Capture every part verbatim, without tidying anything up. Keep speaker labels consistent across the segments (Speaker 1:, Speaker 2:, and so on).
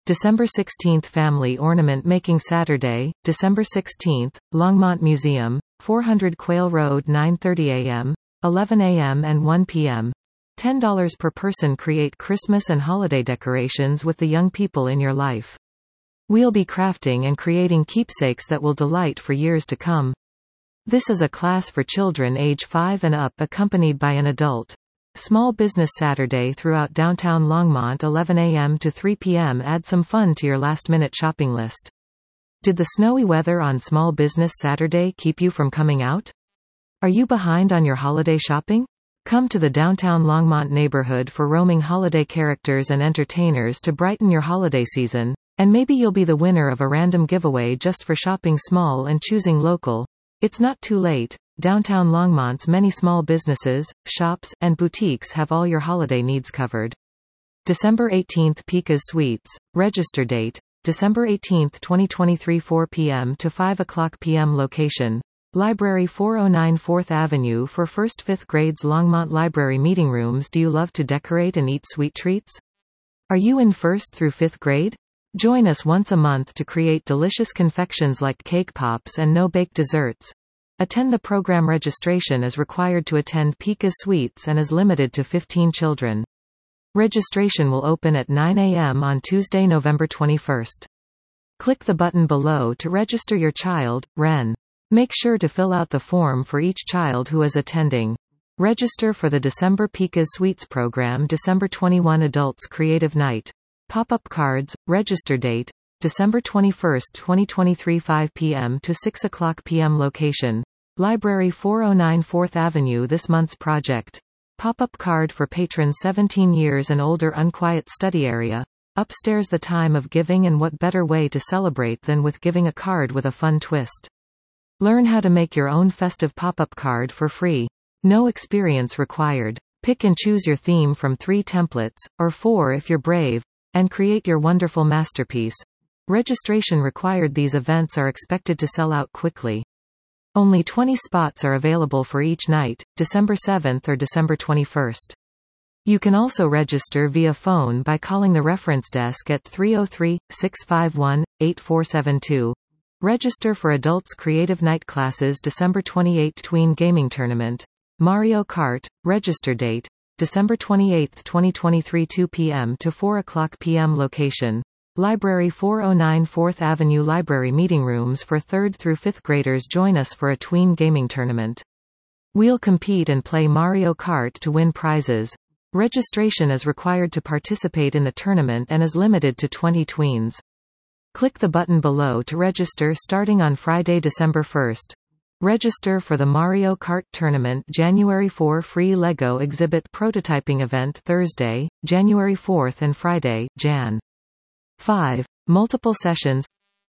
Speaker 1: December sixteenth Family Ornament Making Saturday, December sixteenth, Longmont Museum, four hundred Quail Road nine thirty a m, eleven a m and one p m ten dollars per person. Create Christmas and holiday decorations with the young people in your life. We'll be crafting and creating keepsakes that will delight for years to come. This is a class for children age five and up accompanied by an adult. Small Business Saturday throughout downtown Longmont, eleven a m to three p m Add some fun to your last-minute shopping list. Did the snowy weather on Small Business Saturday keep you from coming out? Are you behind on your holiday shopping? Come to the downtown Longmont neighborhood for roaming holiday characters and entertainers to brighten your holiday season, and maybe you'll be the winner of a random giveaway just for shopping small and choosing local. It's not too late. Downtown Longmont's many small businesses, shops, and boutiques have all your holiday needs covered. December eighteenth Pika's Sweets. Register date, December eighteenth twenty twenty-three, four p m to five o'clock p m Location, Library four oh nine fourth Avenue. For first fifth grades, Longmont Library Meeting Rooms. Do you love to decorate and eat sweet treats? Are you in first through fifth grade? Join us once a month to create delicious confections like cake pops and no-bake desserts. Attend the program. Registration is required to attend Pika's Sweets and is limited to fifteen children. Registration will open at nine a m on Tuesday, November twenty-first. Click the button below to register your child, Ren. Make sure to fill out the form for each child who is attending. Register for the December Pika's Sweets program. December twenty-first Adults Creative Night. Pop-up cards. Register date, December twenty-first twenty twenty-three, five p m to six o'clock p m Location, Library four oh nine fourth Avenue. This month's project. Pop-up card for patrons seventeen years and older. Unquiet study area. Upstairs. The time of giving, and what better way to celebrate than with giving a card with a fun twist. Learn how to make your own festive pop-up card for free. No experience required. Pick and choose your theme from three templates, or four if you're brave, and create your wonderful masterpiece. Registration required. These events are expected to sell out quickly. Only twenty spots are available for each night, December seventh or December twenty-first. You can also register via phone by calling the reference desk at three oh three, six five one, eight four seven two. Register for Adults Creative Night Classes. December twenty-eighth Tween Gaming Tournament. Mario Kart. Register date, December twenty-eighth twenty twenty-three, two p m to four o'clock p m Location, Library four oh nine fourth Avenue. Library Meeting Rooms. For third through fifth graders, join us for a tween gaming tournament. We'll compete and play Mario Kart to win prizes. Registration is required to participate in the tournament and is limited to twenty tweens. Click the button below to register starting on Friday, December first. Register for the Mario Kart Tournament. January fourth Free Lego Exhibit Prototyping Event. Thursday, January fourth and Friday, January fifth. Multiple sessions.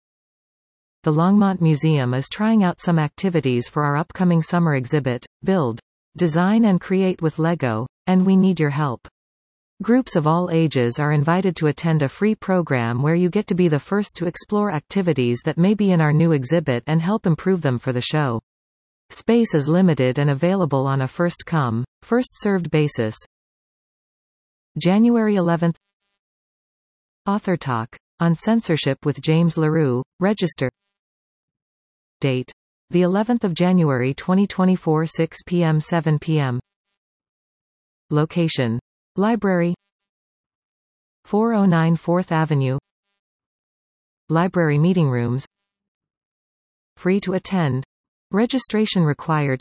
Speaker 1: The Longmont Museum is trying out some activities for our upcoming summer exhibit, Build, Design and Create with Lego, and we need your help. Groups of all ages are invited to attend a free program where you get to be the first to explore activities that may be in our new exhibit and help improve them for the show. Space is limited and available on a first-come, first-served basis. January eleventh. Author Talk on Censorship with James LaRue. Register date, the eleventh of January twenty twenty-four, six p m seven p m Location, Library four oh nine fourth Avenue. Library Meeting Rooms. Free to attend. Registration required.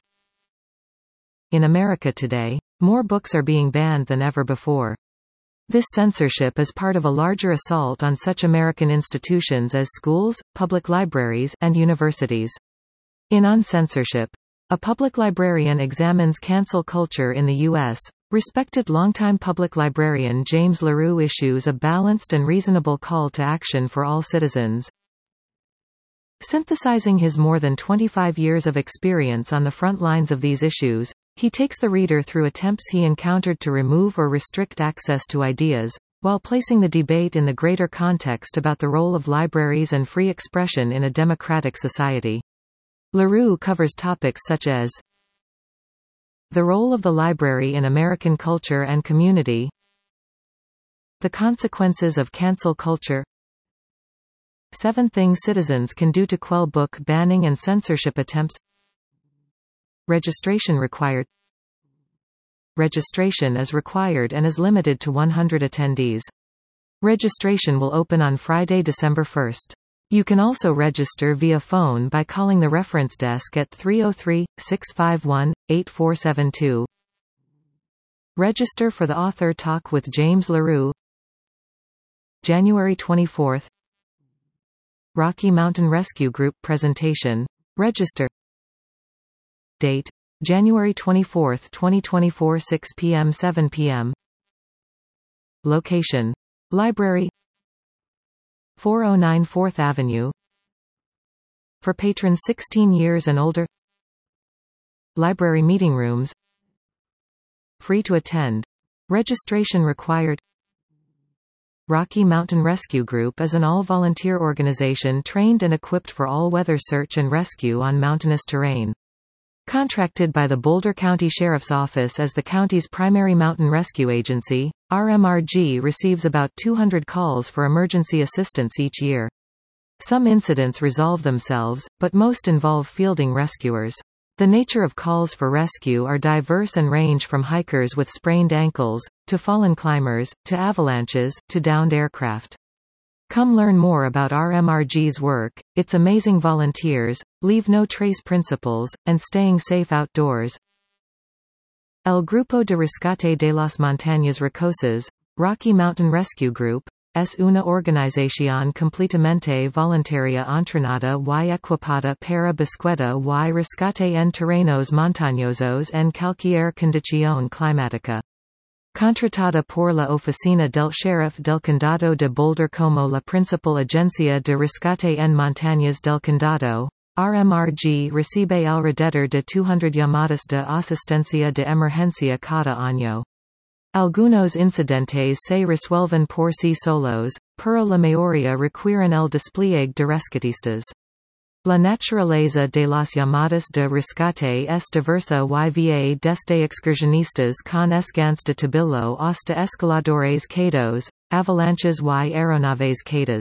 Speaker 1: In America today, more books are being banned than ever before. This censorship is part of a larger assault on such American institutions as schools, public libraries, and universities. In On Censorship, a public librarian examines cancel culture in the U S Respected longtime public librarian James LaRue issues a balanced and reasonable call to action for all citizens. Synthesizing his more than twenty-five years of experience on the front lines of these issues, he takes the reader through attempts he encountered to remove or restrict access to ideas, while placing the debate in the greater context about the role of libraries and free expression in a democratic society. LaRue covers topics such as the role of the library in American culture and community, the consequences of cancel culture, seven Things citizens can do to quell book banning and censorship attempts. Registration required. Registration is required and is limited to one hundred attendees. Registration will open on Friday, December first. You can also register via phone by calling the reference desk at three oh three, six five one, eight four seven two. Register for the Author Talk with James LaRue. January twenty-fourth. Rocky Mountain Rescue Group presentation. Register. Date: January twenty-fourth, twenty twenty-four, six p m seven p m Location: Library, four oh nine fourth Avenue. For patrons sixteen years and older. Library meeting rooms. Free to attend. Registration required. Rocky Mountain Rescue Group is an all-volunteer organization trained and equipped for all-weather search and rescue on mountainous terrain. Contracted by the Boulder County Sheriff's Office as the county's primary mountain rescue agency, R M R G receives about two hundred calls for emergency assistance each year. Some incidents resolve themselves, but most involve fielding rescuers. The nature of calls for rescue are diverse and range from hikers with sprained ankles, to fallen climbers, to avalanches, to downed aircraft. Come learn more about R M R G's work, its amazing volunteers, leave no trace principles, and staying safe outdoors. El Grupo de Rescate de las Montañas Rocosas, Rocky Mountain Rescue Group, es una organización completamente voluntaria entrenada y equipada para búsqueda y rescate en terrenos montañosos en cualquier condición climática. Contratada por la Oficina del Sheriff del Condado de Boulder como la principal agencia de rescate en montañas del condado, R M R G recibe alrededor de dos hundred llamadas de asistencia de emergencia cada año. Algunos incidentes se resuelven por sí solos, pero la mayoría requieren el despliegue de rescatistas. La naturaleza de las llamadas de rescate es diversa y va desde excursionistas con escans de tabilo hasta escaladores caídos, avalanches y aeronaves caídas.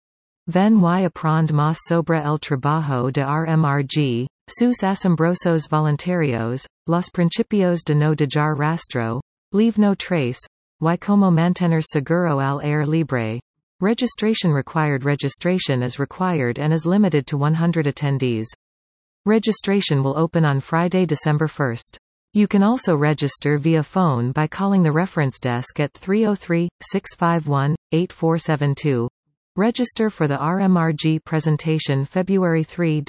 Speaker 1: Ven y aprend más sobre el trabajo de R M R G, sus asombrosos voluntarios, los principios de no dejar rastro, leave no trace, y como mantener seguro al aire libre. Registration required. Registration is required and is limited to one hundred attendees. Registration will open on Friday, December first. You can also register via phone by calling the reference desk at three oh three, six five one, eight four seven two. Register for the R M R G presentation February third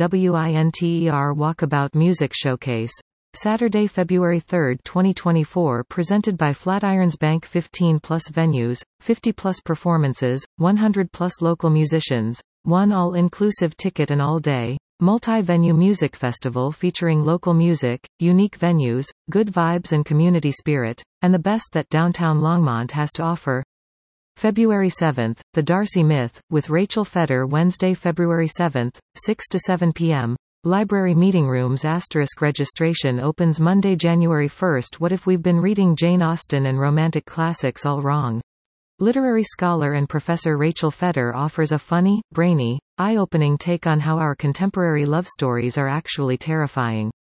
Speaker 1: Winter Walkabout Music Showcase. Saturday, February third, twenty twenty-four, presented by Flatirons Bank. fifteen plus venues, fifty plus performances, one hundred plus local musicians, one all-inclusive ticket and all-day, multi-venue music festival featuring local music, unique venues, good vibes and community spirit, and the best that downtown Longmont has to offer. February seventh, The Darcy Myth, with Rachel Feder. Wednesday, February seventh, six to seven p m Library meeting rooms asterisk registration opens Monday, January first. What if we've been reading Jane Austen and romantic classics all wrong? Literary scholar and professor Rachel Feder offers a funny, brainy, eye-opening take on how our contemporary love stories are actually terrifying.